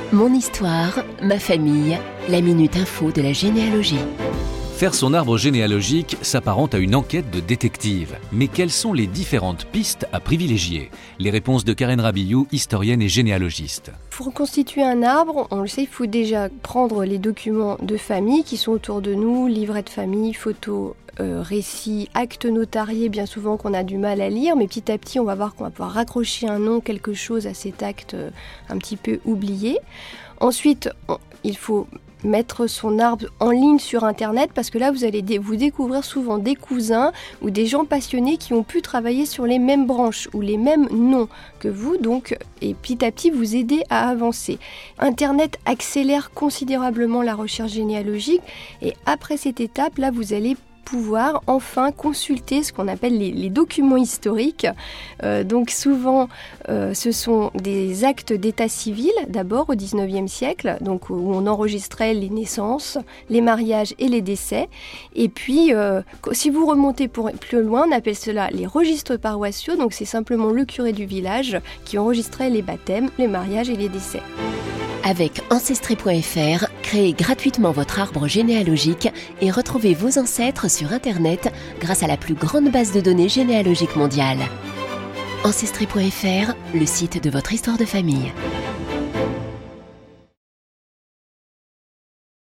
Mon histoire, ma famille, la minute info de la généalogie. Faire son arbre généalogique s'apparente à une enquête de détective. Mais quelles sont les différentes pistes à privilégier ? Les réponses de Karen Rabillou, historienne et généalogiste. Pour constituer un arbre, on le sait, il faut déjà prendre les documents de famille qui sont autour de nous, livret de famille, photos, récits, actes notariés, bien souvent qu'on a du mal à lire, mais petit à petit on va voir qu'on va pouvoir raccrocher un nom, quelque chose à cet acte un petit peu oublié. Ensuite, il faut mettre son arbre en ligne sur internet parce que là vous allez vous découvrir souvent des cousins ou des gens passionnés qui ont pu travailler sur les mêmes branches ou les mêmes noms que vous, donc, et petit à petit vous aider à avancer. Internet accélère considérablement la recherche généalogique et après cette étape là vous allez pouvoir enfin consulter ce qu'on appelle les documents historiques. Donc souvent, ce sont des actes d'état civil, d'abord au 19e siècle, donc où on enregistrait les naissances, les mariages et les décès. Et puis, si vous remontez plus loin, on appelle cela les registres paroissiaux, donc c'est simplement le curé du village qui enregistrait les baptêmes, les mariages et les décès. Avec Ancestry.fr, créez gratuitement votre arbre généalogique et retrouvez vos ancêtres sur Internet grâce à la plus grande base de données généalogique mondiale. Ancestry.fr, le site de votre histoire de famille.